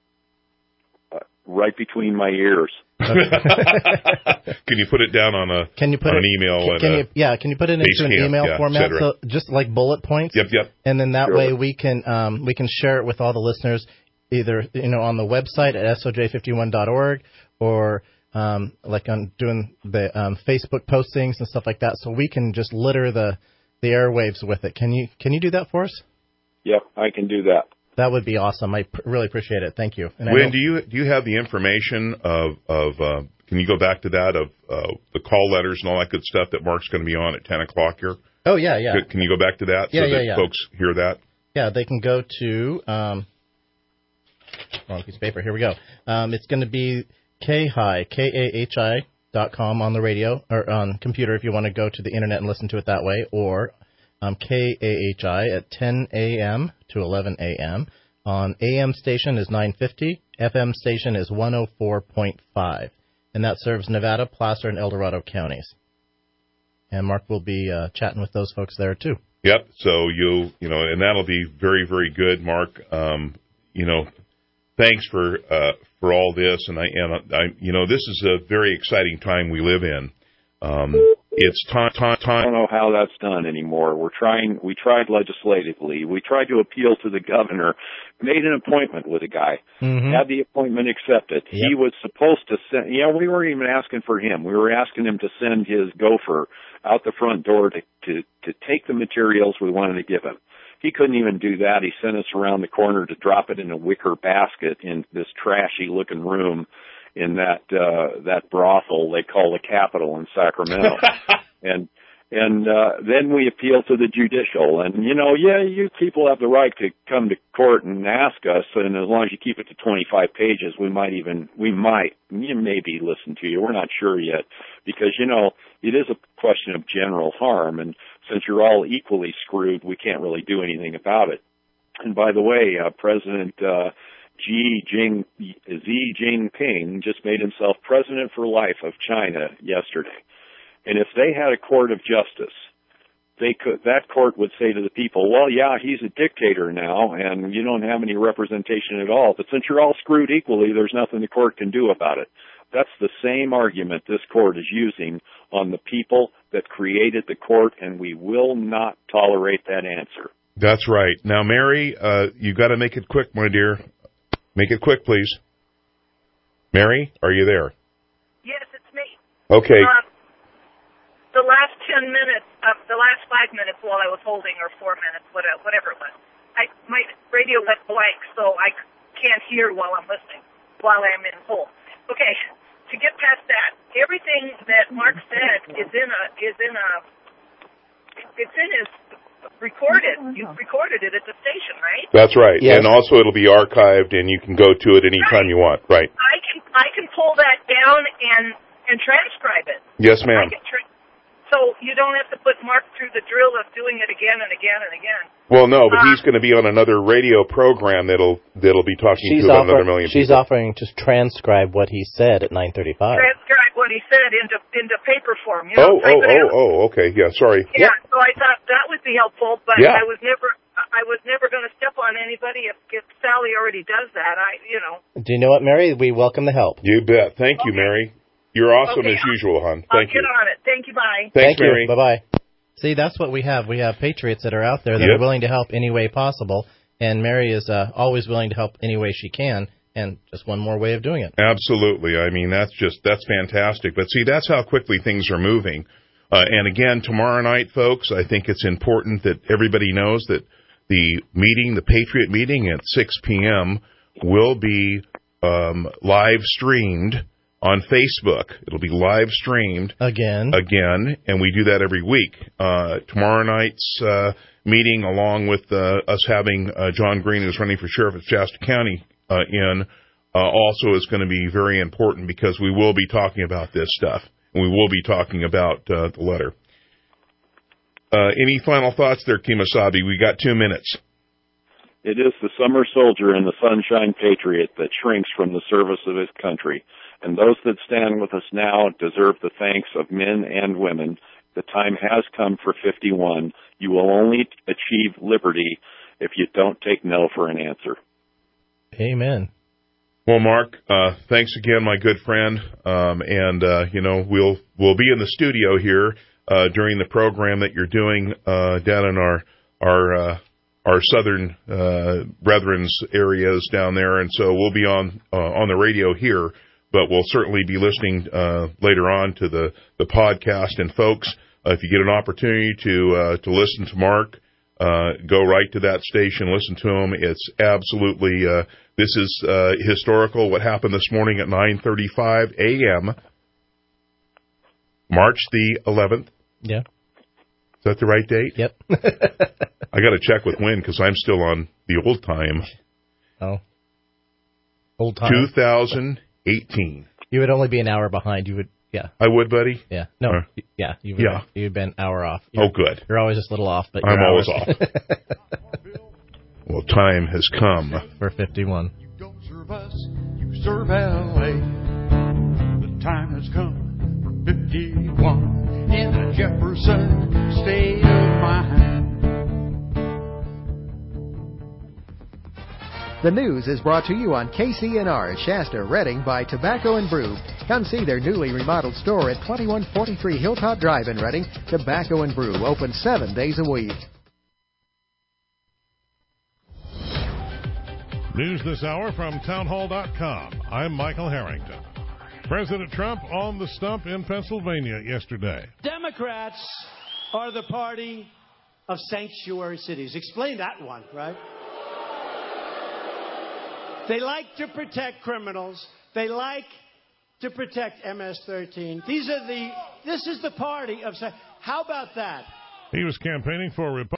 Uh, right between my ears. Can you put it down on a Can you put on it, an email? Can, and can a you, yeah, can you put it into an Basecamp, email yeah, format, et cetera. so just like bullet points? Yep, yep. And then that Sure. way we can um, we can share it with all the listeners, either you know on the website at S O J fifty-one dot org or um, like on doing the um, Facebook postings and stuff like that, so we can just litter the the airwaves with it. Can you can you do that for us? Yep, I can do that. That would be awesome. I pr- really appreciate it. Thank you. And I When know- do you do you have the information of of uh, can you go back to that of uh, the call letters and all that good stuff that Mark's going to be on at ten o'clock here? Oh yeah, yeah. Can you go back to that Yeah, so yeah, that yeah. folks hear that? Yeah, they can go to um, wrong piece of paper. Here we go. Um, it's going to be K H I K A H I dot com on the radio or on computer if you want to go to the internet and listen to it that way, or um, K A H I at ten a.m. to eleven a.m. On A M station is nine fifty, F M station is one oh four point five, and that serves Nevada, Placer, and El Dorado counties. And Mark will be uh, chatting with those folks there too. Yep. So you you know, and that'll be very very good, Mark. Um, you know, thanks for uh, for all this, and I and I you know this is a very exciting time we live in. Um, It's time, time, time. I don't know how that's done anymore. We're trying, we tried legislatively. We tried to appeal to the governor, made an appointment with a guy, Mm-hmm. had the appointment accepted. Yep. He was supposed to send, you know, we weren't even asking for him. We were asking him to send his gopher out the front door to, to, to take the materials we wanted to give him. He couldn't even do that. He sent us around the corner to drop it in a wicker basket in this trashy looking room in that uh that brothel they call the Capitol in Sacramento. and and uh then we appeal to the judicial, and you know, yeah, you people have the right to come to court and ask us, and as long as you keep it to twenty-five pages, we might even we might maybe listen to you. We're not sure yet, because you know, it is a question of general harm, and since you're all equally screwed, we can't really do anything about it. And by the way, uh President uh Xi Jing, Xi Jinping just made himself president for life of China yesterday. And if they had a court of justice, they could, that court would say to the people, well, yeah, he's a dictator now, and you don't have any representation at all. But since you're all screwed equally, there's nothing the court can do about it. That's the same argument this court is using on the people that created the court, and we will not tolerate that answer. That's right. Now, Mary, uh, you got to make it quick, my dear. Make it quick, please. Mary, are you there? Yes, it's me. Okay. Um, the last ten minutes, uh, the last five minutes while I was holding, or four minutes, whatever, whatever it was, I, my radio went blank, so I can't hear while I'm listening, while I'm in hold. Okay, to get past that, everything that Mark said is in a, is in a, it's in his recorded. You recorded it at the station, right? That's right. Yes. And also it'll be archived, and you can go to it anytime Right. you want. Right. I can I can pull that down and and transcribe it. Yes, ma'am. I can tra- so you don't have to put Mark through the drill of doing it again and again and again. Well, no, but Uh, he's going to be on another radio program that'll that'll be talking She's, to about offer- another million she's people. offering to transcribe what he said at nine thirty-five. Transcribe what he said into into paper form. You know, Oh, type oh, it out. oh, oh, okay. Yeah, sorry. Yeah, so I thought that would be helpful, but Yeah. I was never I was never going to step on anybody if, if Sally already does that. I you know. Do you know what, Mary? We welcome the help. You bet. Thank you, Mary. You're awesome Okay, as usual, hon. I'll Thank get you. on it. Thank you. Bye. Thanks, Thank Mary. you. Bye-bye. See, that's what we have. We have patriots that are out there that Yep. are willing to help any way possible, and Mary is uh, always willing to help any way she can, and just one more way of doing it. Absolutely. I mean, that's just, that's fantastic. But see, that's how quickly things are moving. Uh, and again, tomorrow night, folks, I think it's important that everybody knows that the meeting, the Patriot meeting at six p.m. will be um, live streamed on Facebook. It'll be live streamed Again. again, and we do that every week. Uh, tomorrow night's uh, meeting, along with uh, us having uh, John Green, who's running for sheriff of Shasta County, uh, in, uh, also is going to be very important, because we will be talking about this stuff, and we will be talking about uh, the letter. Uh, any final thoughts there, Kemosabe? We got two minutes. It is the summer soldier and the sunshine patriot that shrinks from the service of his country. And those that stand with us now deserve the thanks of men and women. The time has come for fifty-one. You will only achieve liberty if you don't take no for an answer. Amen. Well, Mark, uh, thanks again, my good friend. Um, and, uh, you know, we'll, we'll be in the studio here, uh, during the program that you're doing, uh, down in our, our, uh, our southern, uh, brethren's areas down there. And so we'll be on, uh, on the radio here, but we'll certainly be listening, uh, later on to the, the podcast. And folks, uh, if you get an opportunity to, uh, to listen to Mark, uh, go right to that station, listen to him. It's absolutely, uh, this is, uh, historical. What happened this morning at nine thirty-five a.m., March the eleventh. Yeah. Is that the right date? Yep. I got to check with Wynn, because I'm still on the old time. Oh. Old time. two thousand eighteen. You would only be an hour behind. You would, yeah. I would, buddy? Yeah. No. Uh, yeah. You would, yeah. You'd been an hour off. Oh, good. You're always just a little off, but I'm you're always hours. off. Well, time has come. For fifty-one. Don't serve us, you serve L A. The time has come for fifty-one in the Jefferson state of mind. The news is brought to you on K C N R Shasta, Redding by Tobacco and Brew. Come see their newly remodeled store at twenty-one forty-three Hilltop Drive in Redding. Tobacco and Brew, open seven days a week. News this hour from townhall dot com. I'm Michael Harrington. President Trump on the stump in Pennsylvania yesterday. Democrats are the party of sanctuary cities. Explain that one, right? They like to protect criminals. They like to protect M S thirteen. These are the, this is the party of, how about that? He was campaigning for Republicans.